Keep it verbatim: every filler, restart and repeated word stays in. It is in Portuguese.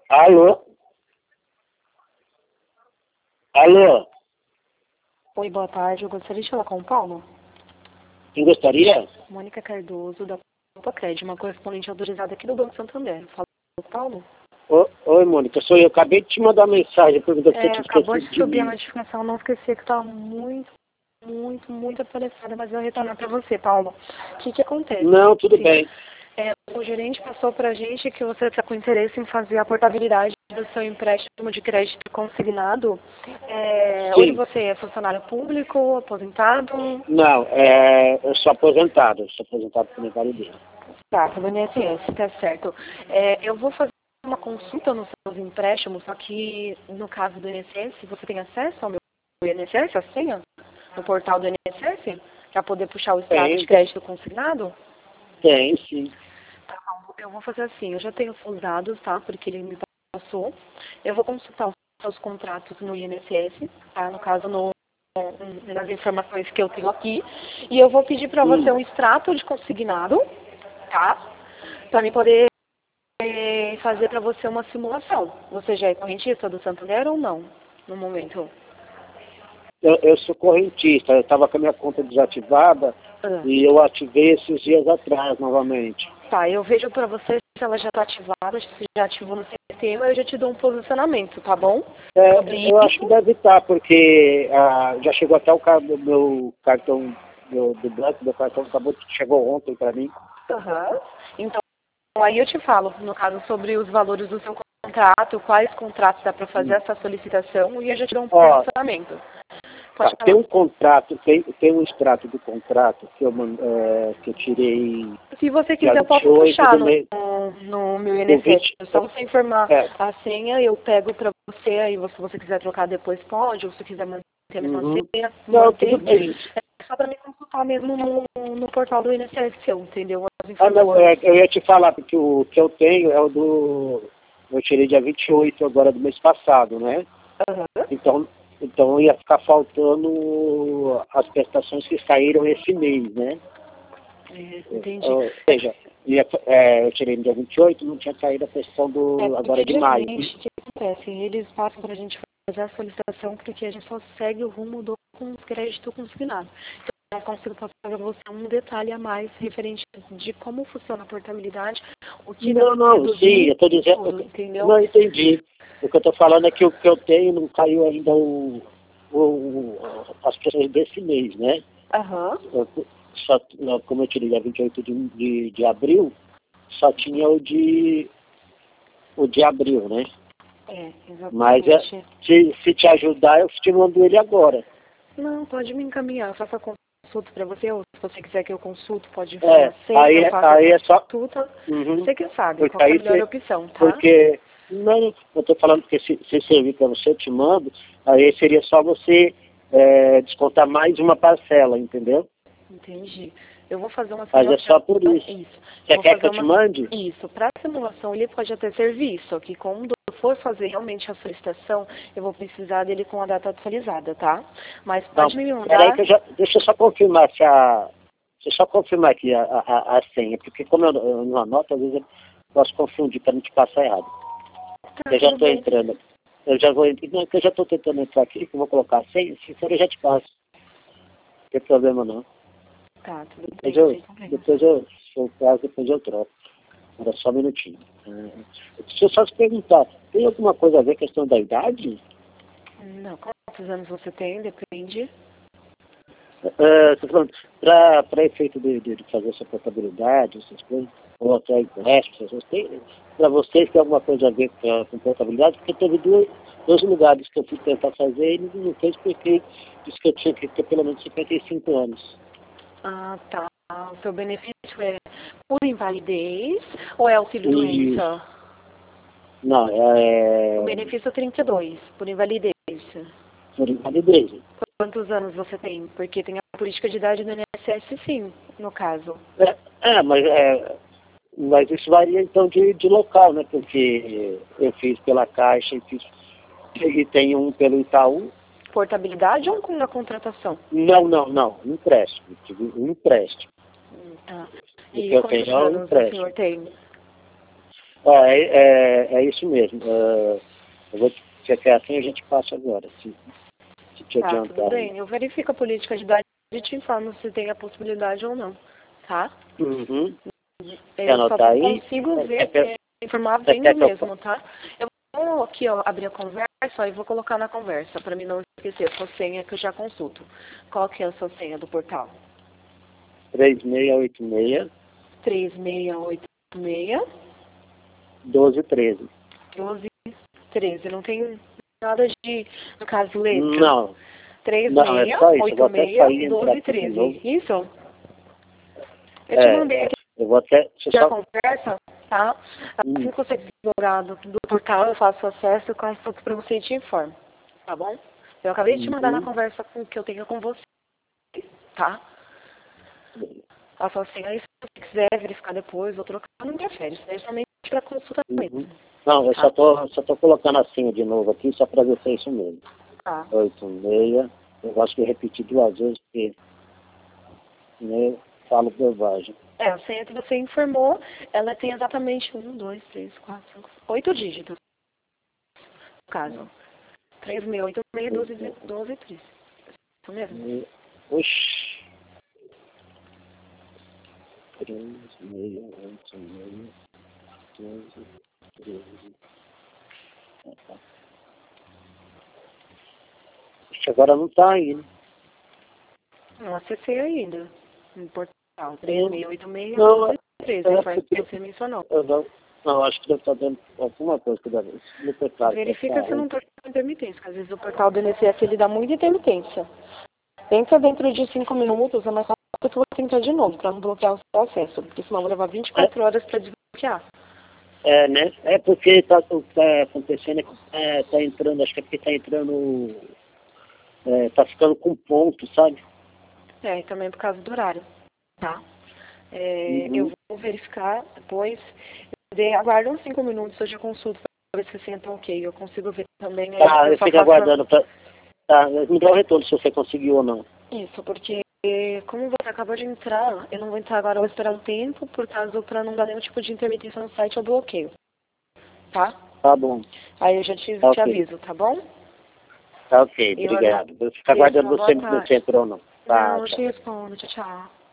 Alô? Alô? Oi, boa tarde. Eu gostaria de falar com o Paulo. Quem gostaria? Mônica Cardoso, da Cred, uma correspondente autorizada aqui do Banco Santander. Fala com o Paulo? Ô, oi, Mônica, sou eu. Acabei de te mandar uma mensagem perguntando se você É, tinha acabou esquecido de de subir a mim. notificação. Não esqueci que está muito, muito, muito atualizada, mas eu vou retornar para você, Paulo. O que que acontece? Não, tudo Sim. bem. É, o gerente passou para a gente que você está com interesse em fazer a portabilidade do seu empréstimo de crédito consignado. É, hoje Sim. você é funcionário público, aposentado? Não, é, eu sou aposentado. Eu sou aposentado por Vale dele. Tá, pelo I N S S, tá certo. É, eu vou fazer uma consulta nos seus empréstimos, só que no caso do I N S S, você tem acesso ao meu I N S S, a senha, no portal do I N S S, para poder puxar o extrato de Tem, crédito consignado? tem, sim. Tá, eu vou fazer assim, eu já tenho os seus dados, tá, porque ele me passou. Eu vou consultar os seus contratos no I N S S, tá, no caso no nas informações que eu tenho aqui, e eu vou pedir para você Hum. um extrato de consignado, tá? Para mim poder eh, fazer para você uma simulação. Você já é correntista do Santander ou não, no momento? Eu, eu sou correntista. Eu estava com a minha conta desativada Ah, e eu ativei esses dias atrás novamente. tá, eu vejo para você se ela já está ativada, se já ativou no sistema, eu já te dou um posicionamento, tá bom? É, Sobre eu acho que isso. deve estar, porque ah, já chegou até o ca- do meu cartão do, do banco, meu cartão acabou, chegou ontem para mim. Aham. Então, aí eu te falo, no caso, sobre os valores do seu contrato, quais contratos dá para fazer Hum. essa solicitação, e eu já te dou um Ó, posicionamento. tá, Pode tem falar. um contrato, tem, tem um extrato do contrato que eu, man- é, que eu tirei Se você dia quiser, eu vinte e posso oito puxar do no, mês, no meu do I N S S. vinte. É só você informar É, a senha, eu pego pra você, aí se você quiser trocar depois pode, ou se quiser manter a mesma uhum. senha, Não, tudo manter. bem. É só pra me consultar mesmo no, no portal do I N S S seu, entendeu? As Ah, não, informações. é, eu ia te falar, porque o que eu tenho é o do. Eu tirei dia vinte e oito agora do mês passado, né? Aham. Então, então ia ficar faltando as prestações que saíram esse mês, né? É, entendi. Ou seja, ia, é, eu tirei no dia vinte e oito, não tinha saído a prestação É, do, agora porque de maio. geralmente o que acontece? Eles passam pra gente fazer a solicitação porque a gente só segue o rumo do com crédito consignado. Então, eu consigo passar para você um detalhe a mais referente de como funciona a portabilidade, o que dá Não, para não, sim, eu reduzir estou e dizendo. tudo, entendeu? Não entendi. O que eu estou falando é que o que eu tenho não caiu ainda o, o, o- as prestações desse mês, né? Aham. Eu, só, como eu tirei dia vinte e oito de, de, de abril, só tinha o de, o de abril, né? É, Mas é, exatamente. se, se te ajudar, eu te mando ele agora. Não, pode me encaminhar, eu faço a consulta para você, ou se você quiser que eu consulto, pode informar É, a senha, aí, eu é- faço a aí é só. consulta. Uhum, Você que sabe porque qual que é a aí melhor você. opção, tá? Porque. Não, eu estou falando que se, se servir para você, eu te mando, aí seria só você é, descontar mais uma parcela, entendeu? Entendi. Eu vou fazer uma Mas é simulação. só por isso. Isso. Eu Você vou quer que fazer eu te uma. mande? Isso. Para a simulação, ele pode até servir, só que quando eu for fazer realmente a solicitação, eu vou precisar dele com a data atualizada, tá? Mas Não, pode me peraí mandar. que eu já. Deixa eu só confirmar se a. Deixa eu só confirmar aqui a, a, a senha, porque como eu, eu não anoto, às vezes eu posso confundir para não te passar errado. Tá, Eu já tudo estou bem. entrando. Eu já vou entrar. Não, que eu já estou tentando entrar aqui, que eu vou colocar a senha, se for eu já te passo. Não tem problema não. Tá, tudo Depois bem, eu, sem problema. depois eu, se for o caso, depois eu troco. Era só um minutinho. É, deixa eu só te perguntar, tem alguma coisa a ver com a questão da idade? Não, quantos anos você tem? Depende. É, tô falando, para efeito de, de, de fazer essa portabilidade, essas coisas, ou até empréstimos, essas coisas, para vocês tem alguma coisa a ver com, a- com portabilidade? Porque teve dois, dois lugares que eu fui tentar fazer e não não fez porque disse que eu tinha que ter pelo menos cinquenta e cinco anos. Ah, tá. O seu benefício é por invalidez ou é auxílio E, doença? não, O é, benefício é trinta e dois, por invalidez. por invalidez. Quantos anos você tem? Porque tem a política de idade do I N S S, sim, no caso. É, é, mas, é, mas isso varia então de, de local, né? Porque eu fiz pela Caixa e fiz e tem um pelo Itaú. Portabilidade ou com a contratação? Não, não, não, um empréstimo. Tive um empréstimo. Hum, tá. O que E eu tenho quantos é um anos o senhor empréstimo. tem? Ó, é, é, é isso mesmo. É, eu vou checar assim e a gente passa agora, se, se te Tá, adiantar. tudo bem. Eu verifico a política de idade e te informo se tem a possibilidade ou não, tá? Uhum. Quer Eu só anotar aí? consigo É, ver, é, é, informar é, vendo é, que eu fa- mesmo, tá? Eu vou aqui, ó, abrir a conversa ó, e vou colocar na conversa, para mim não esquecer a sua senha que eu já consulto. Qual que é a sua senha do portal? três seis oito seis, três seis oito seis, doze treze. doze treze. Não tem nada de, no caso, letra. Não, três não, é seis só isso. Eu vou oito até sair seis, e entrar doze aqui de treze. novo. Isso? Eu te É, mandei aqui eu vou até. Deixa eu a só. conversa, tá? Assim Hum, que você deslogar do, do portal, eu faço acesso e consulto para você e te informo. Tá bom? Eu acabei de te mandar na uhum. conversa com, que eu tenho com você, tá? A sua senha aí, se você quiser verificar depois ou trocar, não interfere. Isso é somente para consulta Uhum. mesmo, Não, eu tá? só tô, só tô colocando a senha de novo aqui, só para ver se é isso mesmo. Tá. oito seis. Eu acho que eu repeti duas vezes, porque né, eu falo bobagem. É, a senha que você informou, ela tem exatamente um, dois, três, quatro, cinco, oito dígitos, no caso. três seis oito seis, doze, doze, três. Isso mesmo? Oxi. três seis oito seis, doze, treze. Oxi, agora não tá aí, né? Não acessei ainda. No portal. Eu- três seis oito seis, Não, doze, treze. é Foi o porque que você mencionou. eu não, não, acho que deve estar dando alguma coisa que deve no teclado. Deve Verifica estar se não ruim. está com intermitência, porque às vezes o portal do I N S S ele dá muita intermitência. Tenta dentro de cinco minutos, é mais rápido que você tentar de novo, para não bloquear o seu acesso, porque senão vai levar vinte e É, quatro horas para desbloquear. é, né? É porque tá, o que tá acontecendo é que é, tá entrando, acho que é porque tá entrando, é, tá ficando com ponto, sabe? É, e também por causa do horário, tá? É, eu Uhum. vou verificar depois. De, aguarda uns cinco minutos, eu já consulto para ver se você entra ok. Eu consigo ver também, aí Tá, eu eu só fico faço aguardando pra. Tá, me dá o retorno se você conseguiu ou não. isso, porque como você acabou de entrar, eu não vou entrar agora, eu vou esperar um tempo, por caso para não dar nenhum tipo de intermitência no site ou bloqueio, tá? Tá bom. Aí eu já te, Tá te ok. aviso, tá bom? Tá ok, Eu obrigado. Eu fico agradeço, aguardando uma boa você ver se tarde. entrou ou não. Tá, Não, eu tchau. te respondo, tchau, tchau.